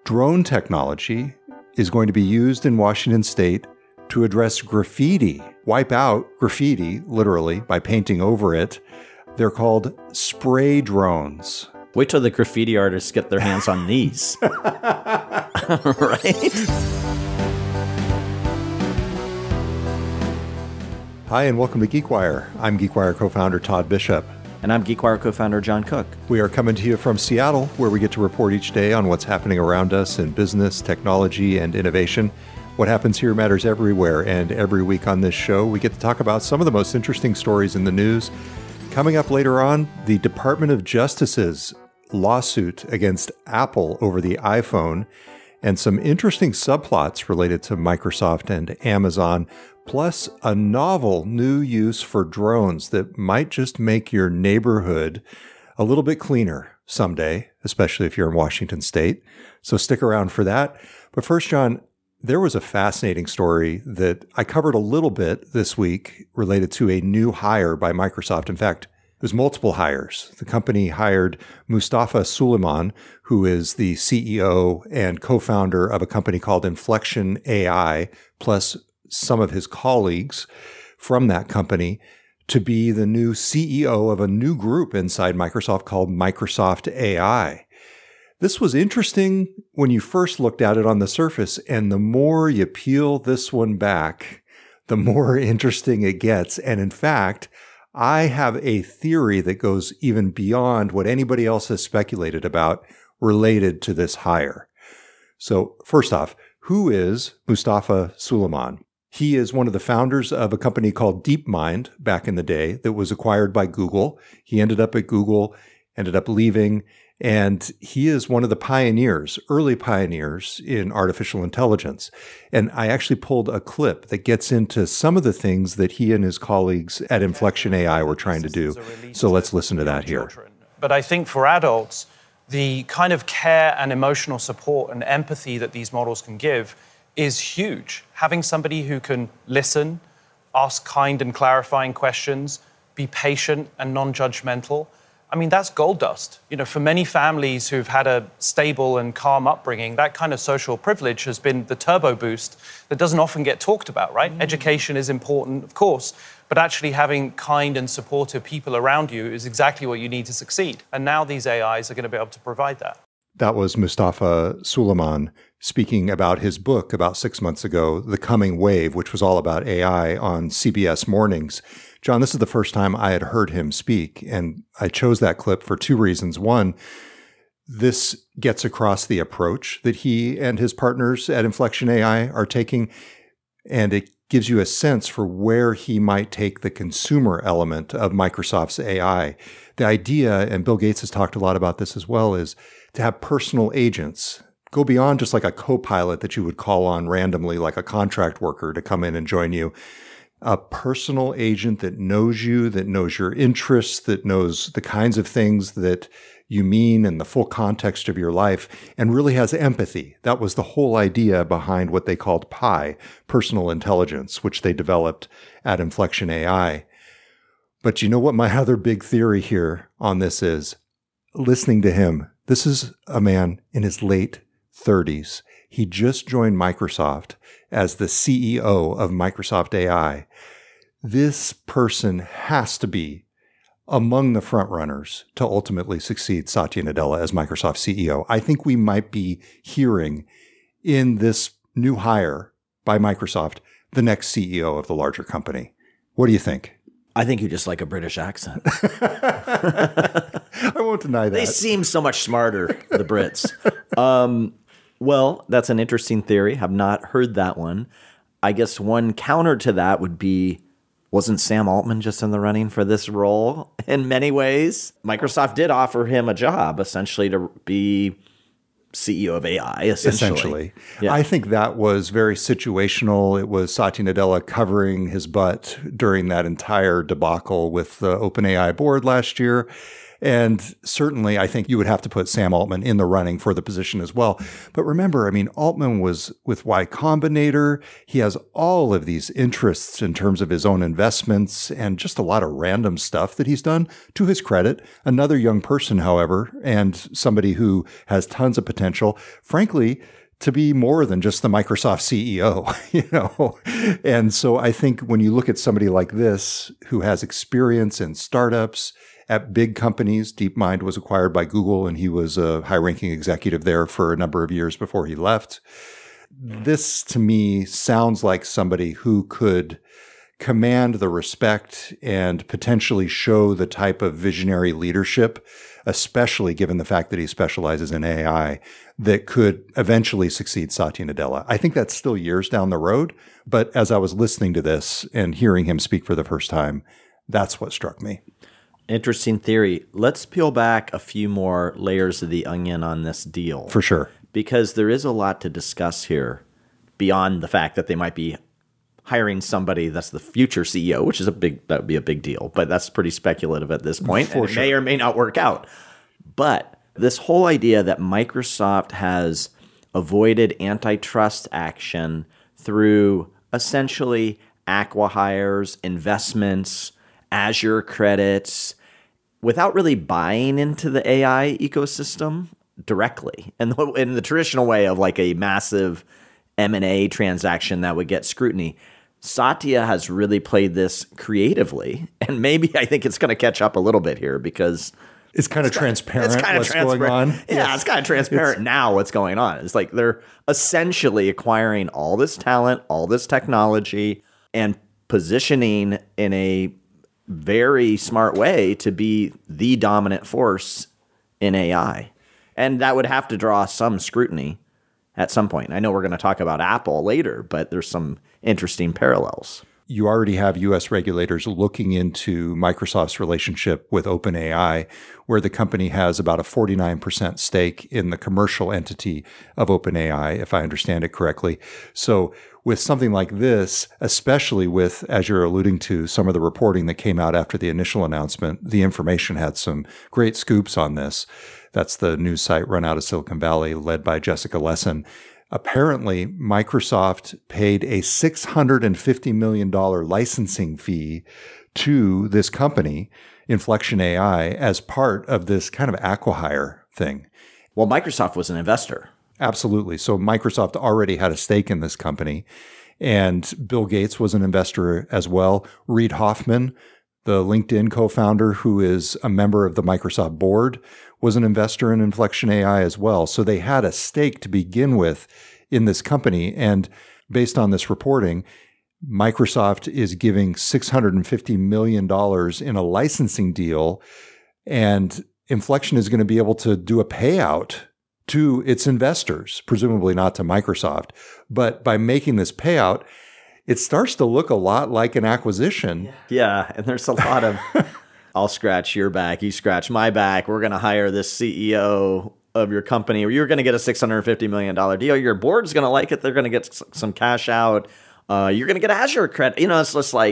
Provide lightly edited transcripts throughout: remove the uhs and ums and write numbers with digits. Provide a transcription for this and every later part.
Drone technology is going to be used in Washington State to address graffiti, wipe out graffiti, literally, by painting over it. They're called spray drones. Wait till the graffiti artists get their hands on these. Right? Hi, and welcome to GeekWire. I'm GeekWire co-founder Todd Bishop. And I'm GeekWire co-founder John Cook. We are coming to you from Seattle, where we get to report each day on what's happening around us in business, technology, and innovation. What happens here matters everywhere, and every week on this show, we get to talk about some of the most interesting stories in the news. Coming up later on, the Department of Justice's lawsuit against Apple over the iPhone, and some interesting subplots related to Microsoft and Amazon, plus a novel new use for drones that might just make your neighborhood a little bit cleaner someday, especially if you're in Washington State. So stick around for that. But first, John, there was a fascinating story that I covered a little bit this week related to a new hire by Microsoft. In fact, it was multiple hires. The company hired Mustafa Suleyman, who is the CEO and co-founder of a company called Inflection AI, plus some of his colleagues from that company, to be the new CEO of a new group inside Microsoft called Microsoft AI. This was interesting when you first looked at it on the surface, and the more you peel this one back, the more interesting it gets. And in fact, I have a theory that goes even beyond what anybody else has speculated about related to this hire. So first off, who is Mustafa Suleyman? He is one of the founders of a company called DeepMind back in the day that was acquired by Google. He ended up at Google, ended up leaving, and he is one of the pioneers, early pioneers in artificial intelligence. And I actually pulled a clip that gets into some of the things that he and his colleagues at Inflection AI were trying to do. So let's listen to that here. But I think for adults, the kind of care and emotional support and empathy that these models can give is huge. Having somebody who can listen, ask kind and clarifying questions, be patient and non-judgmental, I mean, that's gold dust. You know, for many families who've had a stable and calm upbringing, that kind of social privilege has been the turbo boost that doesn't often get talked about, right? Education is important, of course, but actually having kind and supportive people around you is exactly what you need to succeed. And now these AIs are going to be able to provide that. That was Mustafa Suleyman speaking about his book about 6 months ago, The Coming Wave, which was all about AI on CBS Mornings. John, this is the first time I had heard him speak, and I chose that clip for two reasons. One, this gets across the approach that he and his partners at Inflection AI are taking, and it gives you a sense for where he might take the consumer element of Microsoft's AI. The idea, and Bill Gates has talked a lot about this as well, is to have personal agents. Go beyond just like a co-pilot that you would call on randomly, like a contract worker to come in and join you. A personal agent that knows you, that knows your interests, that knows the kinds of things that you mean and the full context of your life, and really has empathy. That was the whole idea behind what they called PI, personal intelligence, which they developed at Inflection AI. But you know what my other big theory here on this is? Listening to him, this is a man in his late 30s. He just joined Microsoft as the CEO of Microsoft AI. This person has to be among the front runners to ultimately succeed Satya Nadella as Microsoft CEO. I think we might be hearing in this new hire by Microsoft the next CEO of the larger company. What do you think? I think you just like a British accent. I won't deny that. They seem so much smarter, the Brits. Well, that's an interesting theory. Have not heard that one. I guess one counter to that would be, wasn't Sam Altman just in the running for this role in many ways? Microsoft did offer him a job, essentially, to be CEO of AI, essentially. Yeah. I think that was very situational. It was Satya Nadella covering his butt during that entire debacle with the OpenAI board last year. And certainly, I think you would have to put Sam Altman in the running for the position as well. But remember, I mean, Altman was with Y Combinator. He has all of these interests in terms of his own investments and just a lot of random stuff that he's done, to his credit. Another young person, however, and somebody who has tons of potential, frankly, to be more than just the Microsoft CEO, And so I think when you look at somebody like this, who has experience in startups, at big companies, DeepMind was acquired by Google, and he was a high-ranking executive there for a number of years before he left. This, to me, sounds like somebody who could command the respect and potentially show the type of visionary leadership, especially given the fact that he specializes in AI, that could eventually succeed Satya Nadella. I think that's still years down the road, but as I was listening to this and hearing him speak for the first time, that's what struck me. Interesting theory. Let's peel back a few more layers of the onion on this deal. For sure. Because there is a lot to discuss here beyond the fact that they might be hiring somebody that's the future CEO, which is that would be a big deal, but that's pretty speculative at this point. And it may or may not work out. But this whole idea that Microsoft has avoided antitrust action through essentially acqui-hires, investments, Azure credits, without really buying into the AI ecosystem directly in the traditional way of like a massive M&A transaction that would get scrutiny. Satya has really played this creatively, and maybe I think it's going to catch up a little bit here because it's kind of transparent what's going on. Yeah, it's kind of transparent now what's going on. It's like they're essentially acquiring all this talent, all this technology, and positioning in a very smart way to be the dominant force in AI. And that would have to draw some scrutiny at some point. I know we're going to talk about Apple later, but there's some interesting parallels. You already have U.S. regulators looking into Microsoft's relationship with OpenAI, where the company has about a 49% stake in the commercial entity of OpenAI, if I understand it correctly. So with something like this, especially with, as you're alluding to, some of the reporting that came out after the initial announcement, The Information had some great scoops on this. That's the news site run out of Silicon Valley, led by Jessica Lessin. Apparently, Microsoft paid a $650 million licensing fee to this company, Inflection AI, as part of this kind of acqui-hire thing. Well, Microsoft was an investor. Absolutely. So Microsoft already had a stake in this company, and Bill Gates was an investor as well. Reid Hoffman, the LinkedIn co-founder, who is a member of the Microsoft board, was an investor in Inflection AI as well. So they had a stake to begin with in this company. And based on this reporting, Microsoft is giving $650 million in a licensing deal, and Inflection is going to be able to do a payout to its investors, presumably not to Microsoft. But by making this payout, it starts to look a lot like an acquisition. Yeah, and there's a lot of, I'll scratch your back, you scratch my back, we're going to hire this CEO of your company, or you're going to get a $650 million deal, your board's going to like it, they're going to get some cash out, you're going to get Azure credit. It's just like,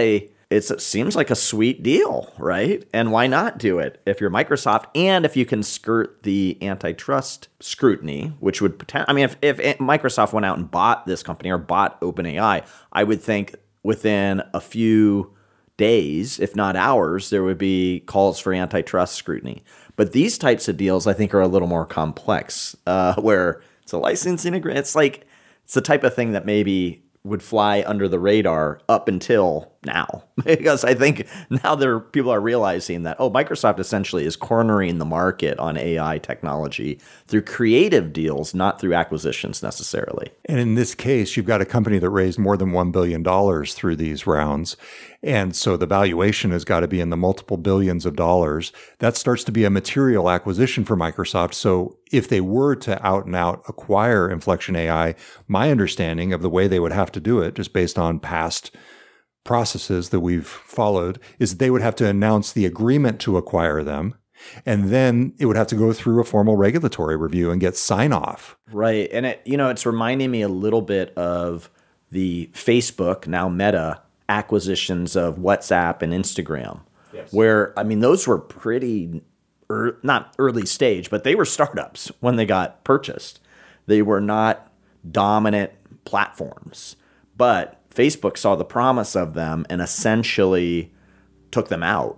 it seems like a sweet deal, right? And why not do it if you're Microsoft, and if you can skirt the antitrust scrutiny, which would if Microsoft went out and bought this company or bought OpenAI, I would think within a few days, if not hours, there would be calls for antitrust scrutiny. But these types of deals, I think, are a little more complex, where it's a licensing agreement. It's the type of thing that maybe would fly under the radar up until now, because I think now people are realizing that, Microsoft essentially is cornering the market on AI technology through creative deals, not through acquisitions necessarily. And in this case, you've got a company that raised more than $1 billion through these rounds. And so the valuation has got to be in the multiple billions of dollars. That starts to be a material acquisition for Microsoft. So if they were to out and out acquire Inflection AI, my understanding of the way they would have to do it, just based on past processes that we've followed, is they would have to announce the agreement to acquire them. And then it would have to go through a formal regulatory review and get sign off. Right. And it's reminding me a little bit of the Facebook, now Meta, acquisitions of WhatsApp and Instagram, yes, where, those were pretty not early stage, but they were startups when they got purchased. They were not dominant platforms, but Facebook saw the promise of them and essentially took them out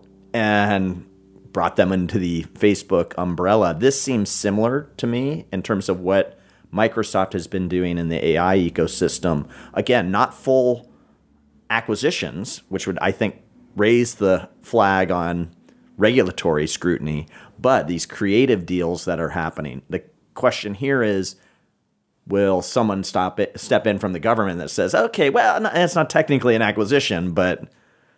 and brought them into the Facebook umbrella. This seems similar to me in terms of what Microsoft has been doing in the AI ecosystem. Again, not full acquisitions, which would, I think, raise the flag on regulatory scrutiny, but these creative deals that are happening. The question here is, will someone step in from the government that says, okay, well, it's not technically an acquisition, but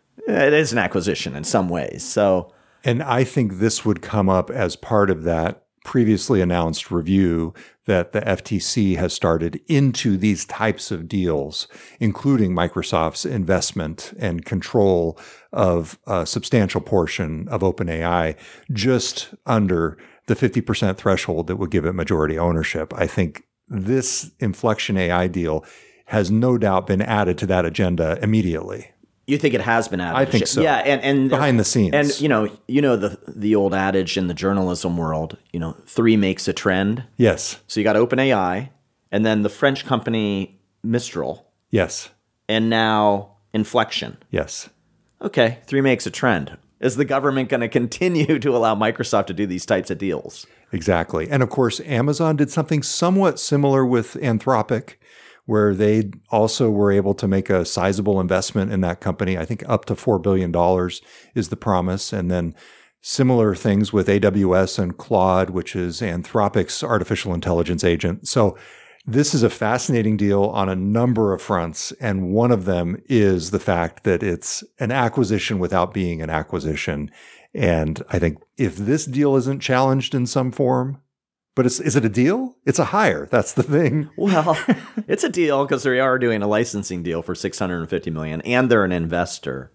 it is an acquisition in some ways. So, and I think this would come up as part of that previously announced review that the FTC has started into these types of deals, including Microsoft's investment and control of a substantial portion of OpenAI, just under the 50% threshold that would give it majority ownership. I think this Inflection AI deal has no doubt been added to that agenda immediately. You think it has been added? I think so. Yeah, and behind the scenes, and you know the old adage in the journalism world, 3 makes a trend. Yes. So you got OpenAI, and then the French company Mistral. Yes. And now Inflection. Yes. Okay, 3 makes a trend. Is the government going to continue to allow Microsoft to do these types of deals? Exactly. And of course, Amazon did something somewhat similar with Anthropic, where they also were able to make a sizable investment in that company. I think up to $4 billion is the promise. And then similar things with AWS and Claude, which is Anthropic's artificial intelligence agent. So this is a fascinating deal on a number of fronts. And one of them is the fact that it's an acquisition without being an acquisition. And I think if this deal isn't challenged in some form, but is it a deal? It's a hire. That's the thing. Well, it's a deal because they are doing a licensing deal for $650 million, and they're an investor.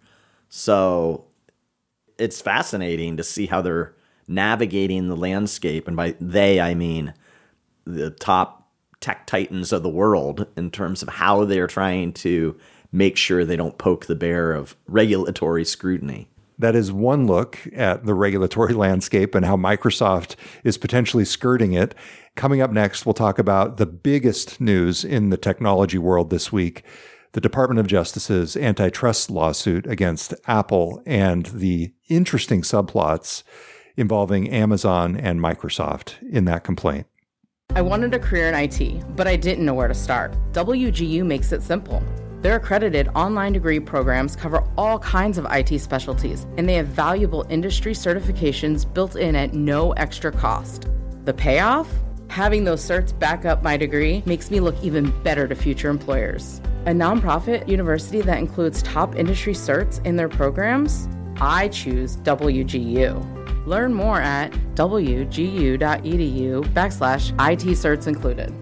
So it's fascinating to see how they're navigating the landscape. And by they, I mean the top tech titans of the world in terms of how they're trying to make sure they don't poke the bear of regulatory scrutiny. That is one look at the regulatory landscape and how Microsoft is potentially skirting it. Coming up next, we'll talk about the biggest news in the technology world this week, the Department of Justice's antitrust lawsuit against Apple and the interesting subplots involving Amazon and Microsoft in that complaint. I wanted a career in IT, but I didn't know where to start. WGU makes it simple. Their accredited online degree programs cover all kinds of IT specialties, and they have valuable industry certifications built in at no extra cost. The payoff? Having those certs back up my degree makes me look even better to future employers. A nonprofit university that includes top industry certs in their programs? I choose WGU. Learn more at wgu.edu/IT certs included.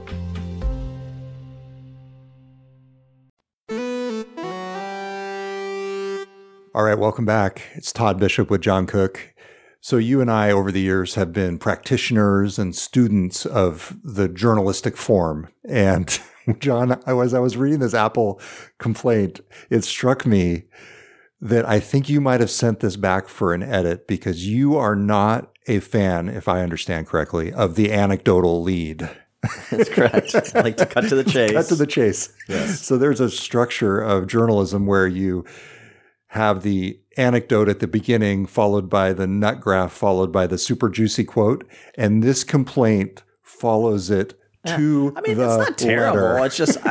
All right, welcome back. It's Todd Bishop with John Cook. So you and I over the years have been practitioners and students of the journalistic form. And John, as I was reading this Apple complaint, it struck me that I think you might have sent this back for an edit because you are not a fan, if I understand correctly, of the anecdotal lead. That's correct. I like to cut to the chase. Cut to the chase. Yes. So there's a structure of journalism where you have the anecdote at the beginning, followed by the nut graph, followed by the super juicy quote. And this complaint follows it to it's not terrible. letter. It's just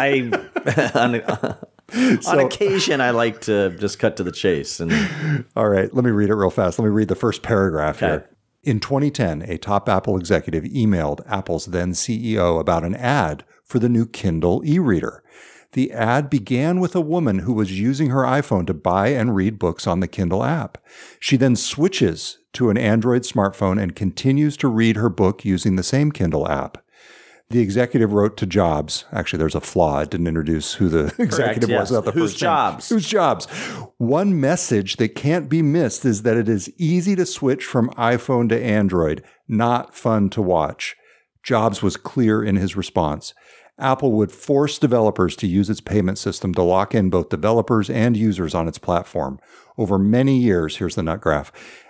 on occasion, I like to just cut to the chase. And all right, let me read it real fast. Let me read the first paragraph here. In 2010, a top Apple executive emailed Apple's then CEO about an ad for the new Kindle e-reader. The ad began with a woman who was using her iPhone to buy and read books on the Kindle app. She then switches to an Android smartphone and continues to read her book using the same Kindle app. The executive wrote to Jobs. Actually, there's a flaw. It didn't introduce who the executive was without the Who's first Jobs? name. Who's Jobs? One message that can't be missed is that it is easy to switch from iPhone to Android, not fun to watch. Jobs was clear in his response. Apple would force developers to use its payment system to lock in both developers and users on its platform. Over many years, here's the nut graph,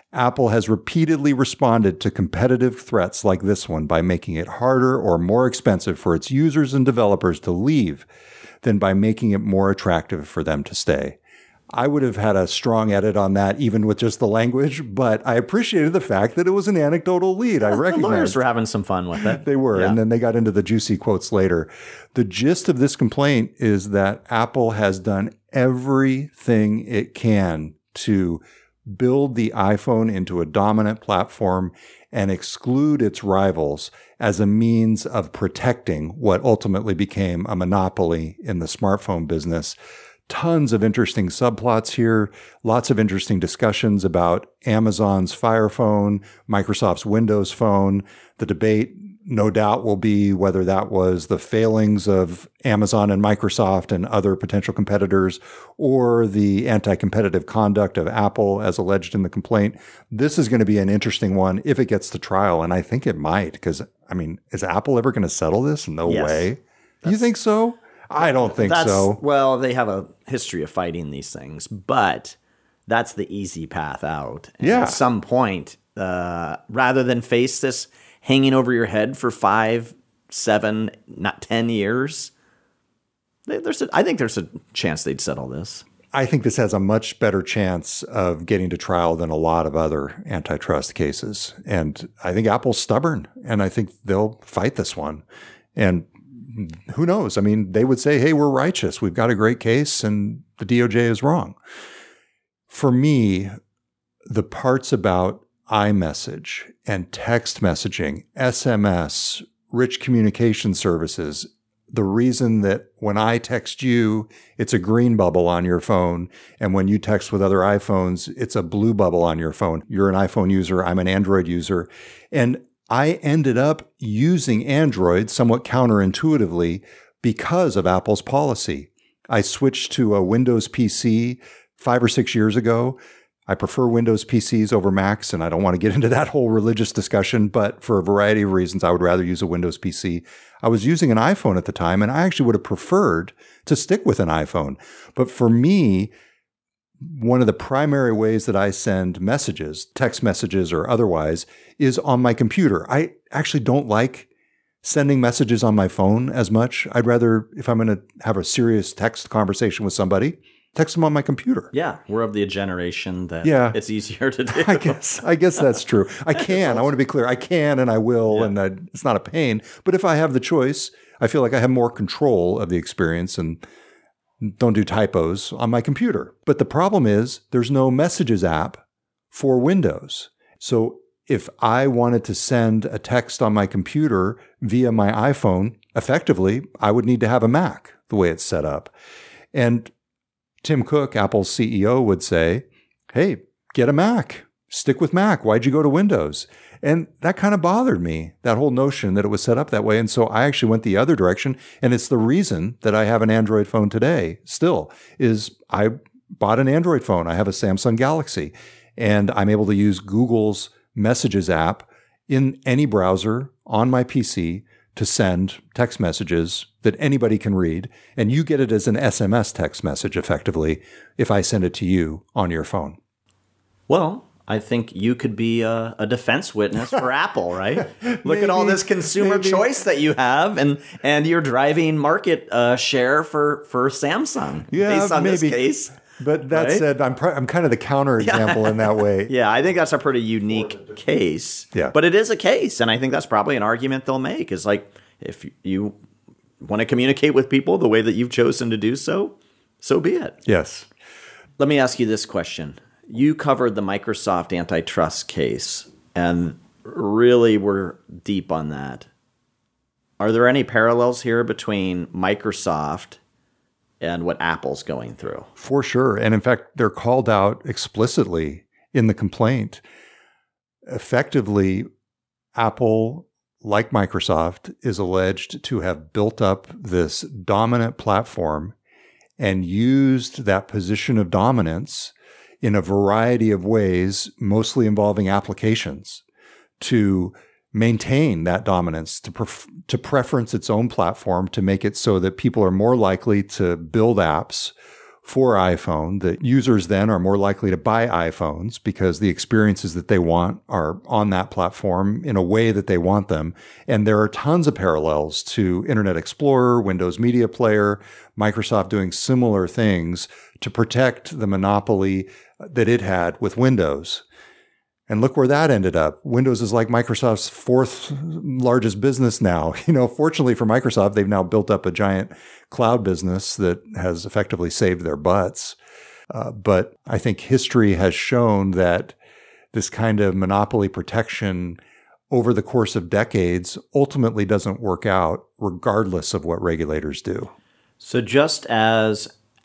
Apple has repeatedly responded to competitive threats like this one by making it harder or more expensive for its users and developers to leave than by making it more attractive for them to stay. I would have had a strong edit on that, even with just the language, but I appreciated the fact that it was an anecdotal lead. I recognize. The lawyers were having some fun with it. They were, Yeah. and then they got into the juicy quotes later. The gist of this complaint is that Apple has done everything it can to build the iPhone into a dominant platform and exclude its rivals as a means of protecting what ultimately became a monopoly in the smartphone business. Tons of interesting subplots here, lots of interesting discussions about Amazon's Fire Phone, Microsoft's Windows Phone. The debate, no doubt, will be whether that was the failings of Amazon and Microsoft and other potential competitors or the anti-competitive conduct of Apple as alleged in the complaint. This is going to be an interesting one if it gets to trial, and I think it might because, I mean, is Apple ever going to settle this? No Yes. way. You think so? I don't think so. Well, they have a history of fighting these things, but that's the easy path out. And Yeah. At some point, rather than face this hanging over your head for 5, 7, not 10 years, I think there's a chance they'd settle this. I think this has a much better chance of getting to trial than a lot of other antitrust cases. And I think Apple's stubborn, and I think they'll fight this one. And who knows? I mean, they would say, hey, we're righteous. We've got a great case, and the DOJ is wrong. For me, the parts about iMessage and text messaging, SMS, rich communication services, the reason that when I text you, it's a green bubble on your phone, and when you text with other iPhones, it's a blue bubble on your phone. You're an iPhone user, I'm an Android user. And I ended up using Android somewhat counterintuitively because of Apple's policy. I switched to a Windows PC 5 or 6 years ago. I prefer Windows PCs over Macs, and I don't want to get into that whole religious discussion, but for a variety of reasons, I would rather use a Windows PC. I was using an iPhone at the time, and I actually would have preferred to stick with an iPhone. But for me, one of the primary ways that I send messages, text messages or otherwise, is on my computer. I actually don't like sending messages on my phone as much. I'd rather, if I'm going to have a serious text conversation with somebody, text them on my computer. Yeah, we're of the generation that it's easier to do. I guess that's true. I can. I want to be clear. I can and I will, and it's not a pain. But if I have the choice, I feel like I have more control of the experience and don't do typos on my computer. But the problem is there's no Messages app for Windows. So if I wanted to send a text on my computer via my iPhone, effectively, I would need to have a Mac the way it's set up. And Tim Cook, Apple's CEO, would say, hey, get a Mac. Stick with Mac. Why'd you go to Windows? And that kind of bothered me, that whole notion that it was set up that way. And so I actually went the other direction. And it's the reason that I have an Android phone today still, is I bought an Android phone. I have a Samsung Galaxy, and I'm able to use Google's Messages app in any browser on my PC to send text messages that anybody can read. And you get it as an SMS text message, effectively, if I send it to you on your phone. Well, I think you could be a defense witness for Apple, right? Look at all this consumer choice that you have, and you're driving market share for Samsung based on this case. But that said, I'm kind of the counterexample in that way. Yeah, I think that's a pretty unique case. Yeah. But it is a case, and I think that's probably an argument they'll make. Is like, if you want to communicate with people the way that you've chosen to do so, so be it. Yes. Let me ask you this question. You covered the Microsoft antitrust case and really were deep on that. Are there any parallels here between Microsoft and what Apple's going through? For sure. And in fact, they're called out explicitly in the complaint. Effectively, Apple, like Microsoft, is alleged to have built up this dominant platform and used that position of dominance in a variety of ways, mostly involving applications, to maintain that dominance, to preference its own platform, to make it so that people are more likely to build apps for iPhone, that users then are more likely to buy iPhones because the experiences that they want are on that platform in a way that they want them. And there are tons of parallels to Internet Explorer, Windows Media Player, Microsoft doing similar things to protect the monopoly that it had with Windows. And look where that ended up. Windows is like Microsoft's fourth largest business now. Fortunately for Microsoft, they've now built up a giant cloud business that has effectively saved their butts. But I think history has shown that this kind of monopoly protection over the course of decades ultimately doesn't work out regardless of what regulators do. So just as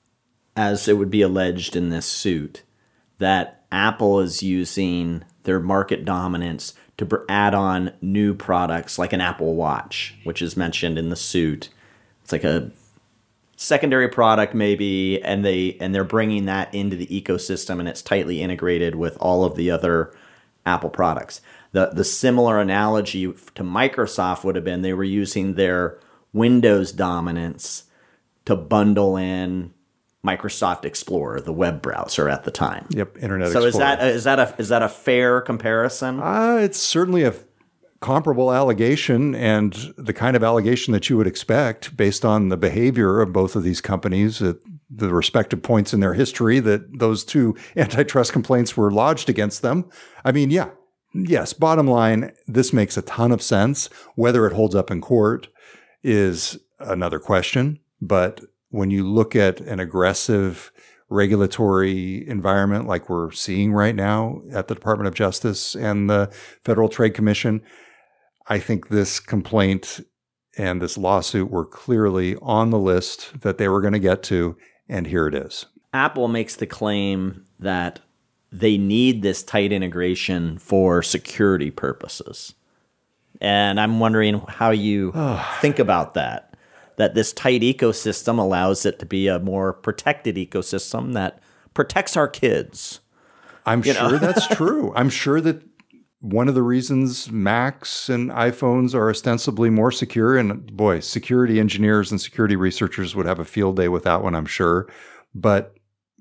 it would be alleged in this suit, that Apple is using their market dominance to add on new products like an Apple Watch, which is mentioned in the suit. It's like a secondary product maybe, and they're bringing that into the ecosystem, and it's tightly integrated with all of the other Apple products. The similar analogy to Microsoft would have been they were using their Windows dominance to bundle in Microsoft Explorer, the web browser at the time. Yep, Internet Explorer. So is that a fair comparison? It's certainly a comparable allegation, and the kind of allegation that you would expect based on the behavior of both of these companies at the respective points in their history that those two antitrust complaints were lodged against them. I mean, yes, bottom line, this makes a ton of sense. Whether it holds up in court is another question, but when you look at an aggressive regulatory environment like we're seeing right now at the Department of Justice and the Federal Trade Commission, I think this complaint and this lawsuit were clearly on the list that they were going to get to, and here it is. Apple makes the claim that they need this tight integration for security purposes. And I'm wondering how you think about that this tight ecosystem allows it to be a more protected ecosystem that protects our kids. I'm sure that's true. I'm sure that one of the reasons Macs and iPhones are ostensibly more secure, and boy, security engineers and security researchers would have a field day with that one, I'm sure. But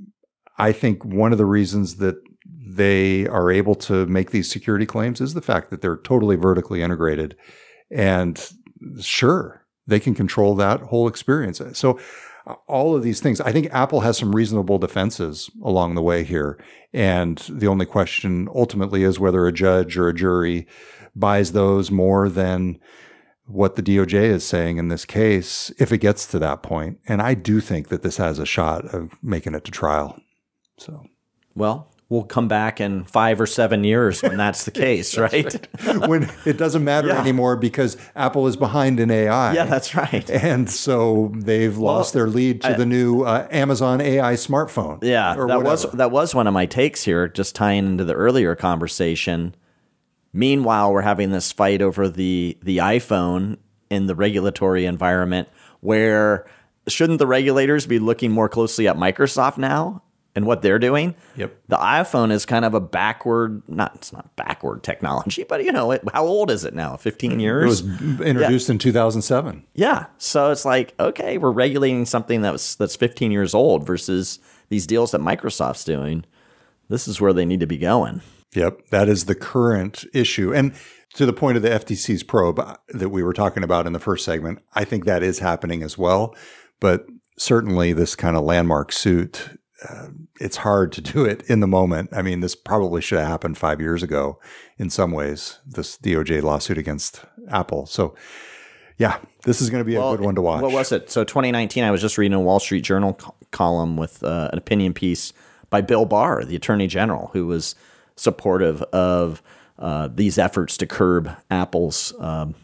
I think one of the reasons that they are able to make these security claims is the fact that they're totally vertically integrated. And sure, they can control that whole experience. So all of these things, I think Apple has some reasonable defenses along the way here. And the only question ultimately is whether a judge or a jury buys those more than what the DOJ is saying in this case, if it gets to that point. And I do think that this has a shot of making it to trial. So, well, we'll come back in 5 or 7 years when that's the case, right? When it doesn't matter anymore because Apple is behind in AI. Yeah, that's right. And so they've lost their lead to the new Amazon AI smartphone. Yeah, that was one of my takes here, just tying into the earlier conversation. Meanwhile, we're having this fight over the iPhone in the regulatory environment where shouldn't the regulators be looking more closely at Microsoft now? And what they're doing. Yep. The iPhone is kind of a it's not backward technology, but how old is it now? 15 years? It was introduced in 2007. Yeah. So it's like, okay, we're regulating something that's 15 years old versus these deals that Microsoft's doing. This is where they need to be going. Yep. That is the current issue. And to the point of the FTC's probe that we were talking about in the first segment, I think that is happening as well. But certainly this kind of landmark suit, it's hard to do it in the moment. I mean, this probably should have happened 5 years ago in some ways, this DOJ lawsuit against Apple. So, yeah, this is going to be a good one to watch. What was it? So 2019, I was just reading a Wall Street Journal column with an opinion piece by Bill Barr, the Attorney General, who was supportive of these efforts to curb Apple's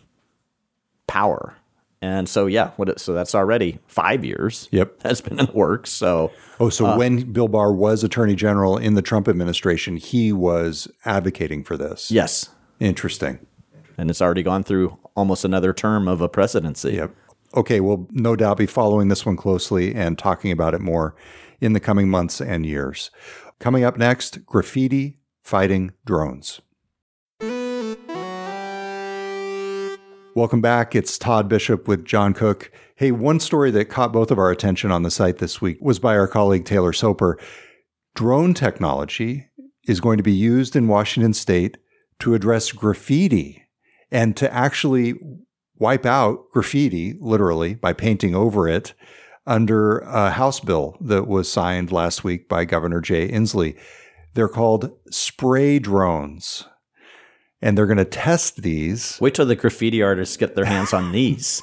power. And so, so that's already 5 years. Yep. Has been in the works. So, when Bill Barr was Attorney General in the Trump administration, he was advocating for this. Yes. Interesting. And it's already gone through almost another term of a presidency. Yep. Okay, we'll no doubt be following this one closely and talking about it more in the coming months and years. Coming up next, graffiti fighting drones. Welcome back. It's Todd Bishop with John Cook. Hey, one story that caught both of our attention on the site this week was by our colleague Taylor Soper. Drone technology is going to be used in Washington State to address graffiti and to actually wipe out graffiti, literally, by painting over it under a House bill that was signed last week by Governor Jay Inslee. They're called spray drones. And they're going to test these. Wait till the graffiti artists get their hands on these.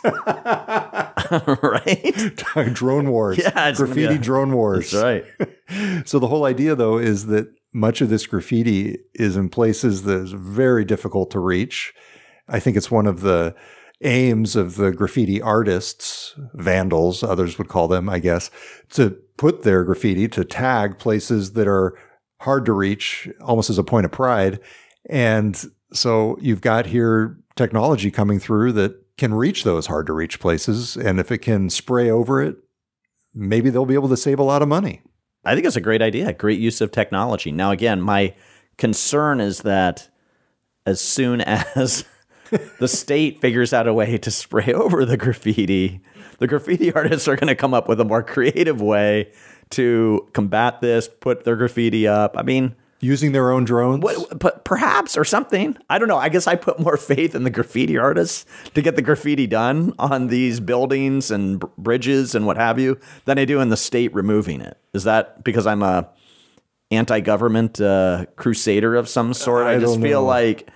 Right? Drone wars. Yeah, graffiti drone wars. That's right. So the whole idea, though, is that much of this graffiti is in places that is very difficult to reach. I think it's one of the aims of the graffiti artists, vandals, others would call them, I guess, to put their graffiti, to tag places that are hard to reach, almost as a point of pride. And so you've got here technology coming through that can reach those hard to reach places. And if it can spray over it, maybe they'll be able to save a lot of money. I think it's a great idea, great use of technology. Now, again, my concern is that as soon as the state figures out a way to spray over the graffiti artists are going to come up with a more creative way to combat this, put their graffiti up. I mean, using their own drones? Perhaps, or something. I don't know. I guess I put more faith in the graffiti artists to get the graffiti done on these buildings and bridges and what have you than I do in the state removing it. Is that because I'm a anti-government crusader of some sort? I just feel like...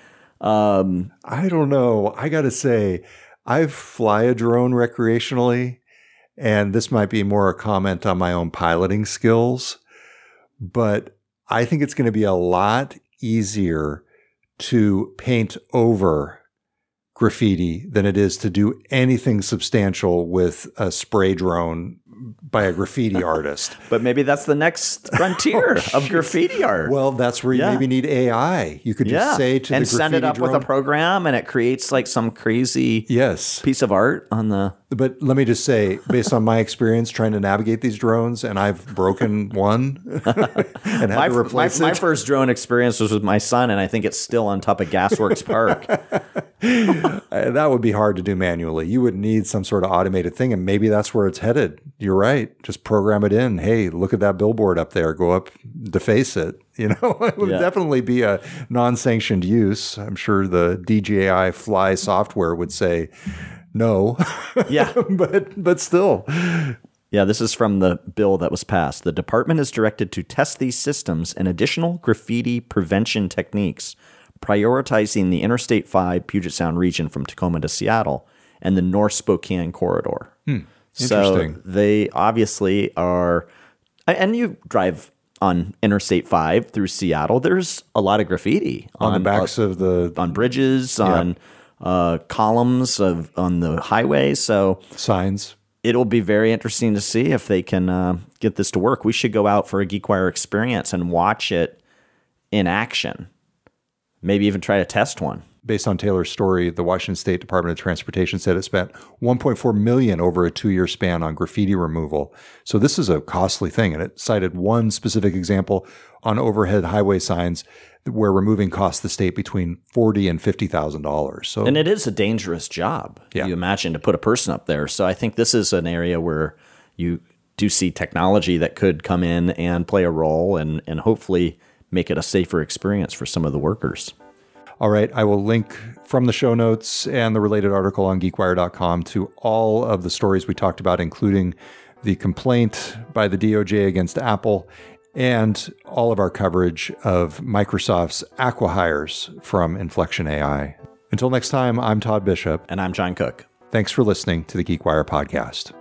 I don't know. I got to say, I fly a drone recreationally, and this might be more a comment on my own piloting skills, but I think it's going to be a lot easier to paint over graffiti than it is to do anything substantial with a spray drone by a graffiti artist. But maybe that's the next frontier of graffiti art. Well, that's where you maybe need AI. You could just say to the graffiti send it up drone, with a program, and it creates like some crazy piece of art on the... But let me just say, based on my experience trying to navigate these drones, and I've broken one and had to replace it. My first drone experience was with my son, and I think it's still on top of Gasworks Park. That would be hard to do manually. You would need some sort of automated thing, and maybe that's where it's headed. You're right. Just program it in. Hey, look at that billboard up there. Go up, deface it. You know, it would definitely be a non-sanctioned use. I'm sure the DJI Fly software would say no. Yeah. but still. Yeah, this is from the bill that was passed. The department is directed to test these systems and additional graffiti prevention techniques, prioritizing the Interstate 5 Puget Sound region from Tacoma to Seattle and the North Spokane corridor. Interesting. So they obviously are, and you drive on Interstate 5 through Seattle, there's a lot of graffiti on the backs of the... on bridges, on columns on the highway. So signs. It'll be very interesting to see if they can get this to work. We should go out for a GeekWire experience and watch it in action. Maybe even try to test one. Based on Taylor's story, the Washington State Department of Transportation said it spent $1.4 million over a 2-year span on graffiti removal. So this is a costly thing. And it cited one specific example on overhead highway signs where removing cost the state between $40,000 and $50,000. So, and it is a dangerous job. Yeah. You imagine to put a person up there. So I think this is an area where you do see technology that could come in and play a role and hopefully make it a safer experience for some of the workers. All right, I will link from the show notes and the related article on geekwire.com to all of the stories we talked about, including the complaint by the DOJ against Apple and all of our coverage of Microsoft's acqui-hires from Inflection AI. Until next time, I'm Todd Bishop. And I'm John Cook. Thanks for listening to the GeekWire podcast.